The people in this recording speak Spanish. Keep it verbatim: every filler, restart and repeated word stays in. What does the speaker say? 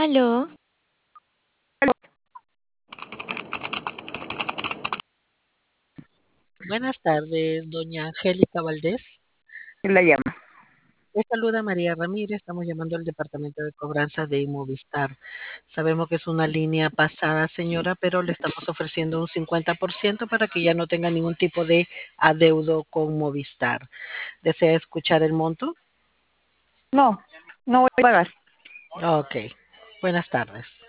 Aló, Buenas tardes, doña Angélica Valdés. la llama. Les saluda María Ramírez. Estamos llamando al departamento de cobranza de Movistar. Sabemos que es una línea pasada, señora, pero le estamos ofreciendo un cincuenta por ciento para que ya no tenga ningún tipo de adeudo con Movistar. ¿Desea escuchar el monto? No, no voy a pagar. Ok. Buenas tardes.